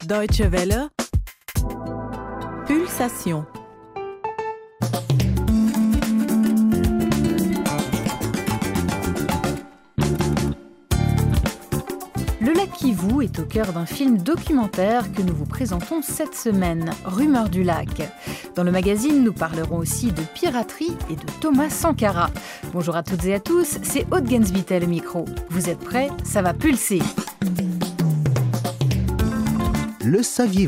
Deutsche Welle, Pulsation. Le lac Kivu est au cœur d'un film documentaire que nous vous présentons cette semaine, Rumeurs du lac. Dans le magazine, nous parlerons aussi de piraterie et de Thomas Sankara. Bonjour à toutes et à tous, c'est Aude Gensvittel au micro. Vous êtes prêts? Ça va pulser. Le saviez-vous ?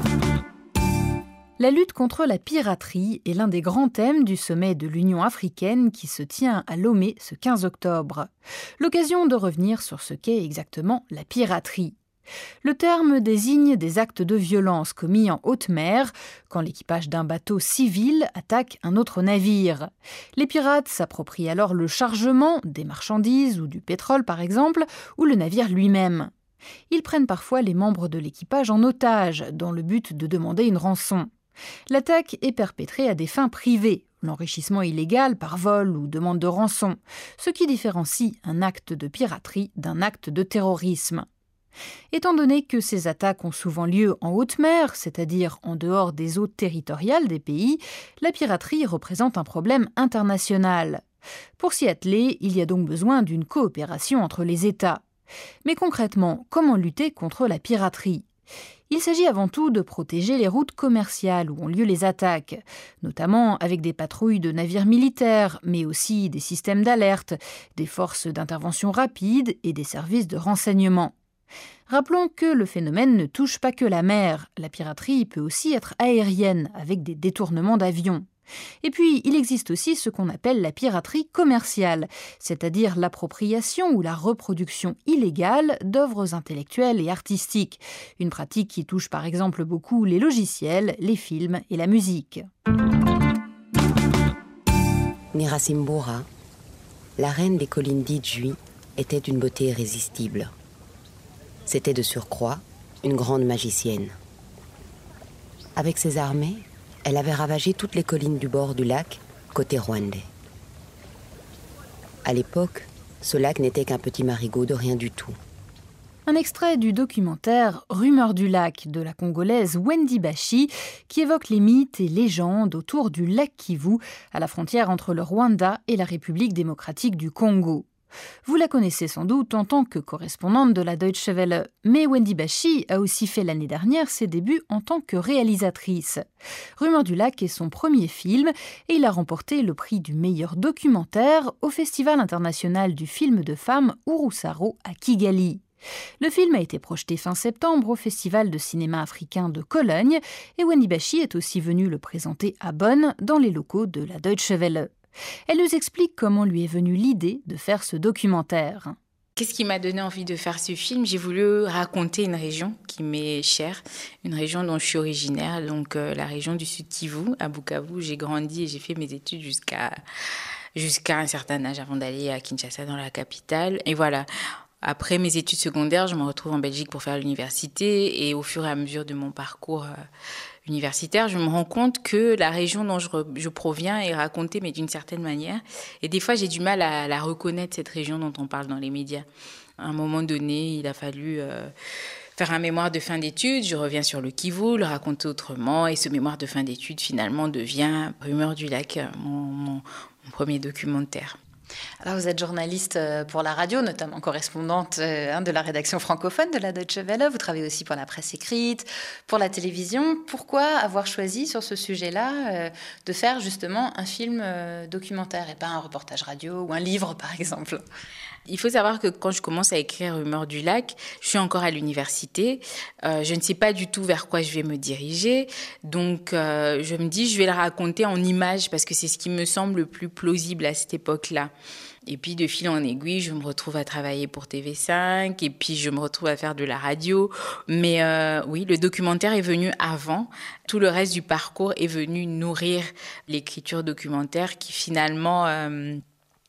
La lutte contre la piraterie est l'un des grands thèmes du sommet de l'Union africaine qui se tient à Lomé ce 15 octobre. L'occasion de revenir sur ce qu'est exactement la piraterie. Le terme désigne des actes de violence commis en haute mer, quand l'équipage d'un bateau civil attaque un autre navire. Les pirates s'approprient alors le chargement des marchandises ou du pétrole par exemple, ou le navire lui-même. Ils prennent parfois les membres de l'équipage en otage, dans le but de demander une rançon. L'attaque est perpétrée à des fins privées, l'enrichissement illégal par vol ou demande de rançon, ce qui différencie un acte de piraterie d'un acte de terrorisme. Étant donné que ces attaques ont souvent lieu en haute mer, c'est-à-dire en dehors des eaux territoriales des pays, la piraterie représente un problème international. Pour s'y atteler, il y a donc besoin d'une coopération entre les États. Mais concrètement, comment lutter contre la piraterie ? Il s'agit avant tout de protéger les routes commerciales où ont lieu les attaques, notamment avec des patrouilles de navires militaires, mais aussi des systèmes d'alerte, des forces d'intervention rapide et des services de renseignement. Rappelons que le phénomène ne touche pas que la mer, la piraterie peut aussi être aérienne, avec des détournements d'avions. Et puis, il existe aussi ce qu'on appelle la piraterie commerciale, c'est-à-dire l'appropriation ou la reproduction illégale d'œuvres intellectuelles et artistiques, une pratique qui touche par exemple beaucoup les logiciels, les films et la musique. Nirasimbura, la reine des collines d'Idjui, était d'une beauté irrésistible. C'était de surcroît une grande magicienne. Avec ses armées, elle avait ravagé toutes les collines du bord du lac, côté rwandais. À l'époque, ce lac n'était qu'un petit marigot de rien du tout. Un extrait du documentaire « Rumeurs du lac » de la Congolaise Wendy Bashi qui évoque les mythes et légendes autour du lac Kivu à la frontière entre le Rwanda et la République démocratique du Congo. Vous la connaissez sans doute en tant que correspondante de la Deutsche Welle, mais Wendy Bashi a aussi fait l'année dernière ses débuts en tant que réalisatrice. Rumeurs du lac est son premier film et il a remporté le prix du meilleur documentaire au Festival international du film de femmes Urusaro à Kigali. Le film a été projeté fin septembre au Festival de cinéma africain de Cologne et Wendy Bashi est aussi venue le présenter à Bonn dans les locaux de la Deutsche Welle. Elle nous explique comment lui est venue l'idée de faire ce documentaire. Qu'est-ce qui m'a donné envie de faire ce film ? J'ai voulu raconter une région qui m'est chère, une région dont je suis originaire, donc la région du Sud Kivu, à Bukavu. J'ai grandi et j'ai fait mes études jusqu'à un certain âge avant d'aller à Kinshasa, dans la capitale. Et voilà. Après mes études secondaires, je me retrouve en Belgique pour faire l'université et au fur et à mesure de mon parcours universitaire, je me rends compte que la région dont je proviens est racontée, mais d'une certaine manière. Et des fois, j'ai du mal à la reconnaître, cette région dont on parle dans les médias. À un moment donné, il a fallu faire un mémoire de fin d'études. Je reviens sur le Kivu, le raconter autrement. Et ce mémoire de fin d'études, finalement, devient Rumeurs du lac, mon premier documentaire. Alors vous êtes journaliste pour la radio, notamment correspondante de la rédaction francophone de la Deutsche Welle. Vous travaillez aussi pour la presse écrite, pour la télévision. Pourquoi avoir choisi sur ce sujet-là de faire justement un film documentaire et pas un reportage radio ou un livre par exemple ? Il faut savoir que quand je commence à écrire Rumeurs du lac, je suis encore à l'université. Je ne sais pas du tout vers quoi je vais me diriger. Donc, je me dis, je vais le raconter en images parce que c'est ce qui me semble le plus plausible à cette époque-là. Et puis, de fil en aiguille, je me retrouve à travailler pour TV5 et puis je me retrouve à faire de la radio. Mais oui, le documentaire est venu avant. Tout le reste du parcours est venu nourrir l'écriture documentaire qui finalement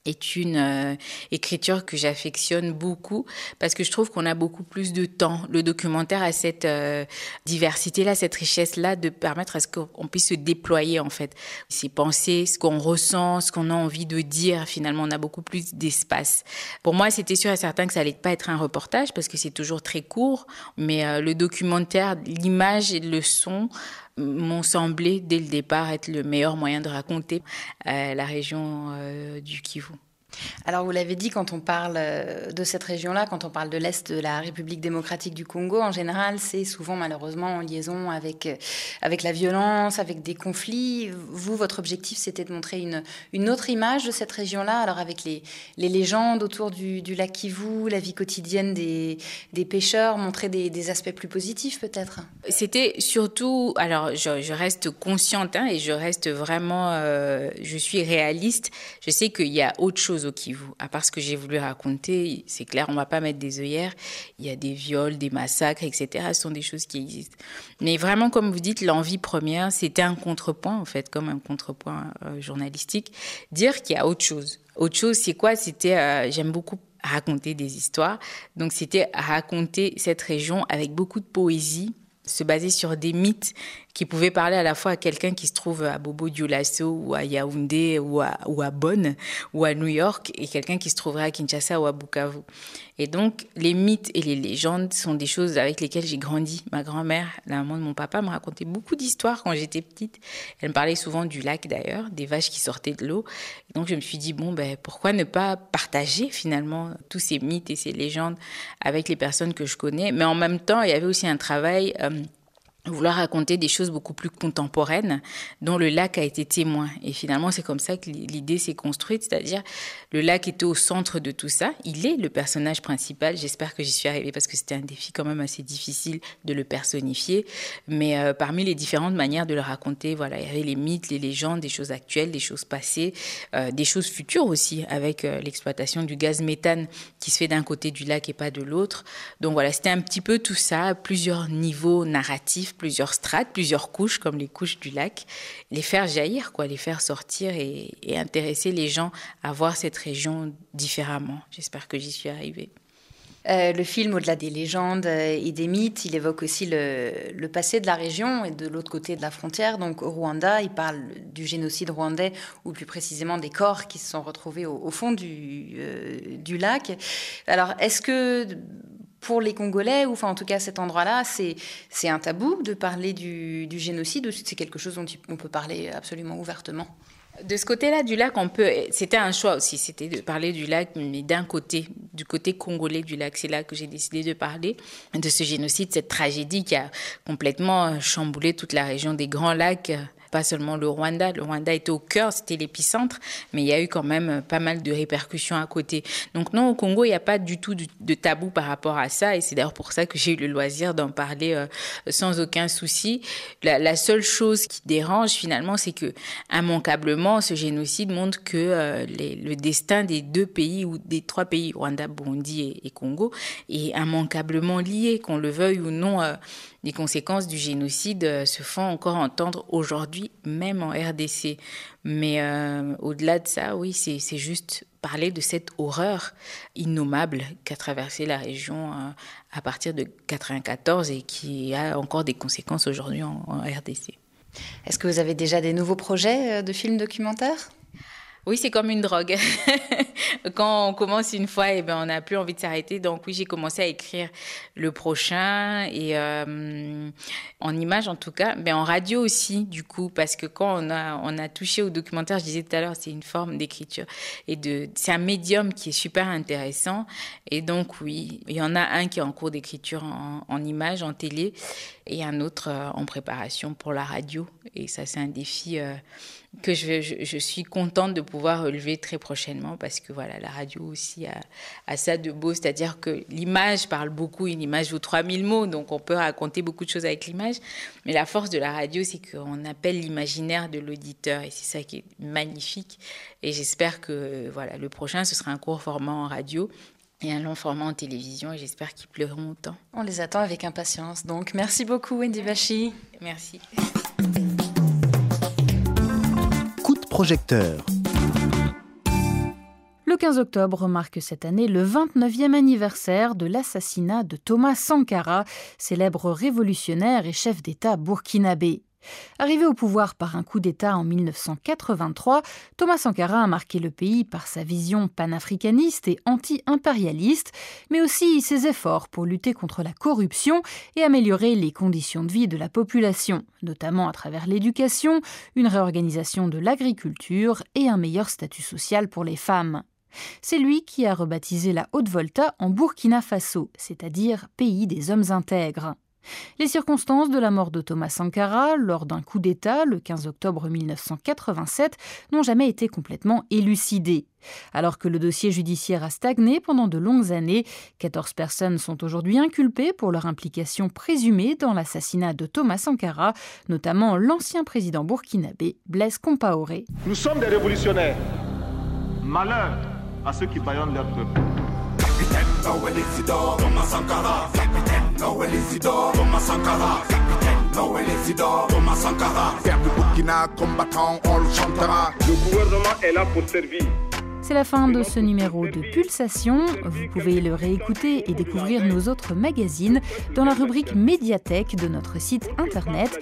est une écriture que j'affectionne beaucoup parce que je trouve qu'on a beaucoup plus de temps. Le documentaire a cette diversité-là, cette richesse-là de permettre à ce qu'on puisse se déployer en fait. Ses pensées, ce qu'on ressent, ce qu'on a envie de dire, finalement on a beaucoup plus d'espace. Pour moi c'était sûr et certain que ça allait pas être un reportage parce que c'est toujours très court, mais le documentaire, l'image et le son m'ont semblé dès le départ être le meilleur moyen de raconter la région du Kivu. Alors vous l'avez dit, quand on parle de cette région-là, quand on parle de l'Est de la République démocratique du Congo, en général, c'est souvent malheureusement en liaison avec la violence, avec des conflits. Vous, votre objectif, c'était de montrer une autre image de cette région-là, alors avec les légendes autour du lac Kivu, la vie quotidienne des pêcheurs, montrer des aspects plus positifs peut-être. C'était surtout, alors je reste consciente et je reste vraiment, je suis réaliste. Je sais qu'il y a autre chose au Kivu. À part ce que j'ai voulu raconter, c'est clair, on ne va pas mettre des œillères. Il y a des viols, des massacres, etc. Ce sont des choses qui existent. Mais vraiment, comme vous dites, l'envie première, c'était un contrepoint, en fait, comme un contrepoint journalistique. Dire qu'il y a autre chose. Autre chose, c'est quoi ? C'était, j'aime beaucoup raconter des histoires. Donc, c'était raconter cette région avec beaucoup de poésie, se baser sur des mythes qui pouvaient parler à la fois à quelqu'un qui se trouve à Bobo-Dioulasso ou à Yaoundé ou à Bonn ou à New York et quelqu'un qui se trouverait à Kinshasa ou à Bukavu. Et donc, les mythes et les légendes sont des choses avec lesquelles j'ai grandi. Ma grand-mère, la maman de mon papa, me racontait beaucoup d'histoires quand j'étais petite. Elle me parlait souvent du lac d'ailleurs, des vaches qui sortaient de l'eau. Et donc, je me suis dit, pourquoi ne pas partager finalement tous ces mythes et ces légendes avec les personnes que je connais. Mais en même temps, il y avait aussi un travail... vouloir raconter des choses beaucoup plus contemporaines dont le lac a été témoin. Et finalement, c'est comme ça que l'idée s'est construite, c'est-à-dire le lac était au centre de tout ça. Il est le personnage principal. J'espère que j'y suis arrivée parce que c'était un défi quand même assez difficile de le personnifier. Mais parmi les différentes manières de le raconter, voilà, il y avait les mythes, les légendes, des choses actuelles, des choses passées, des choses futures aussi avec l'exploitation du gaz méthane qui se fait d'un côté du lac et pas de l'autre. Donc voilà, c'était un petit peu tout ça, à plusieurs niveaux narratifs, plusieurs strates, plusieurs couches, comme les couches du lac, les faire jaillir, les faire sortir et intéresser les gens à voir cette région différemment. J'espère que j'y suis arrivée. Le film, au-delà des légendes et des mythes, il évoque aussi le passé de la région et de l'autre côté de la frontière. Donc au Rwanda, il parle du génocide rwandais, ou plus précisément des corps qui se sont retrouvés au fond du lac. Alors, est-ce que... pour les Congolais, ou enfin en tout cas à cet endroit-là, c'est un tabou de parler du génocide, ou c'est quelque chose dont on peut parler absolument ouvertement ? De ce côté-là du lac, c'était un choix aussi, c'était de parler du lac, mais d'un côté, du côté congolais du lac. C'est là que j'ai décidé de parler de ce génocide, cette tragédie qui a complètement chamboulé toute la région des Grands Lacs. Pas seulement le Rwanda. Le Rwanda était au cœur, c'était l'épicentre, mais il y a eu quand même pas mal de répercussions à côté. Donc non, au Congo, il n'y a pas du tout de tabou par rapport à ça, et c'est d'ailleurs pour ça que j'ai eu le loisir d'en parler sans aucun souci. La seule chose qui dérange finalement, c'est que immanquablement, ce génocide montre que le destin des deux pays, ou des trois pays, Rwanda, Burundi et Congo, est immanquablement lié, qu'on le veuille ou non. Les conséquences du génocide se font encore entendre aujourd'hui, même en RDC. Mais au-delà de ça, oui, c'est juste parler de cette horreur innommable qu'a traversée la région à partir de 1994 et qui a encore des conséquences aujourd'hui en RDC. Est-ce que vous avez déjà des nouveaux projets de films documentaires ? Oui, c'est comme une drogue. Quand on commence une fois, on n'a plus envie de s'arrêter. Donc oui, j'ai commencé à écrire le prochain et en images en tout cas, mais en radio aussi du coup, parce que quand on a touché au documentaire, je disais tout à l'heure, c'est une forme d'écriture et c'est un médium qui est super intéressant. Et donc oui, il y en a un qui est en cours d'écriture en images, en télé, et un autre en préparation pour la radio. Et ça, c'est un défi que je suis contente de pouvoir relever très prochainement, parce que voilà, la radio aussi a ça de beau, c'est-à-dire que l'image parle beaucoup, une image vaut 3000 mots, donc on peut raconter beaucoup de choses avec l'image, mais la force de la radio, c'est qu'on appelle l'imaginaire de l'auditeur, et c'est ça qui est magnifique. Et j'espère que voilà, le prochain, ce sera un court format en radio et un long format en télévision, et j'espère qu'ils plairont autant. On les attend avec impatience. Donc merci beaucoup, Wendy Bachi. Merci. Coup de projecteur. Le 15 octobre marque cette année le 29e anniversaire de l'assassinat de Thomas Sankara, célèbre révolutionnaire et chef d'État burkinabé. Arrivé au pouvoir par un coup d'État en 1983, Thomas Sankara a marqué le pays par sa vision panafricaniste et anti-impérialiste, mais aussi ses efforts pour lutter contre la corruption et améliorer les conditions de vie de la population, notamment à travers l'éducation, une réorganisation de l'agriculture et un meilleur statut social pour les femmes. C'est lui qui a rebaptisé la Haute-Volta en Burkina Faso, c'est-à-dire pays des hommes intègres. Les circonstances de la mort de Thomas Sankara lors d'un coup d'État le 15 octobre 1987 n'ont jamais été complètement élucidées. Alors que le dossier judiciaire a stagné pendant de longues années, 14 personnes sont aujourd'hui inculpées pour leur implication présumée dans l'assassinat de Thomas Sankara, notamment l'ancien président burkinabé Blaise Compaoré. Nous sommes des révolutionnaires. Malheur à ceux qui bâillonnent leur peuple. Capitaine Noël Isidore Thomas Sankara. Capitaine Noël Isidore Thomas Sankara. Capitaine Noël Isidore Thomas Sankara. Père du Burkina, combattant, on le chantera. Le gouvernement est là pour servir. C'est la fin de ce numéro de Pulsation. Vous pouvez le réécouter et découvrir nos autres magazines dans la rubrique médiathèque de notre site internet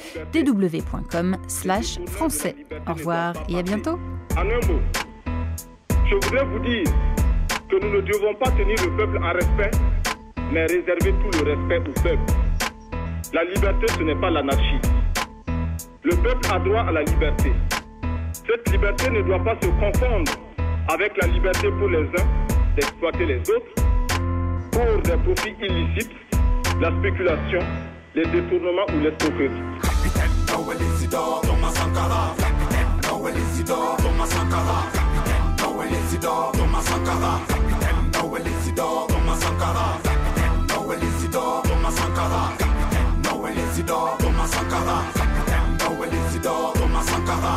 dw.com/français. Au revoir et à bientôt. En un mot, je voudrais vous dire que nous ne devons pas tenir le peuple en respect, mais réserver tout le respect au peuple. La liberté, ce n'est pas l'anarchie. Le peuple a droit à la liberté. Cette liberté ne doit pas se confondre avec la liberté pour les uns d'exploiter les autres pour des profits illicites, la spéculation, les détournements ou l'escroquerie. Capitaine Noël Isidore Thomas Sankara. Capitaine Noël Isidore Thomas Sankara. Capitaine Noël Isidore Thomas Sankara. Capitaine Noël Isidore Thomas Sankara. Capitaine Noël Isidore Thomas Sankara. Capitaine Noël Isidore Thomas Sankara. Capitaine Noël Isidore Thomas Sankara.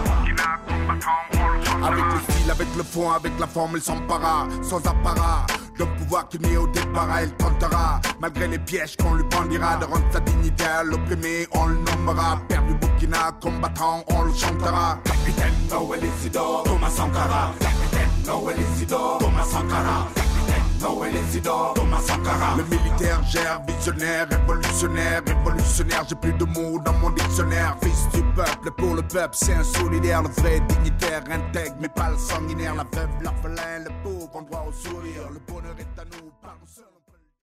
Avec le style, avec le fond, avec la forme, il s'empara, sans apparat. Le pouvoir qui met au départ, il tentera, malgré les pièges qu'on lui bandira, de rendre sa dignité à l'opprimé, on le nommera. Père du Burkina, combattant, on le chantera. Capitaine Noël Isidore Thomas Sankara. Capitaine Noël Isidore Thomas Sankara. Capitaine Noël Isidore Thomas Sankara. Le militaire gère, visionnaire, révolutionnaire, révolutionnaire. J'ai plus de mots dans mon dictionnaire. Fils du peuple, pour le peuple, c'est un solidaire. Le vrai dignitaire, intègre, mais pas le sanguinaire. La veuve, l'orphelin, le pauvre, ont droit au sourire. Le bonheur est à nous, par nous seuls.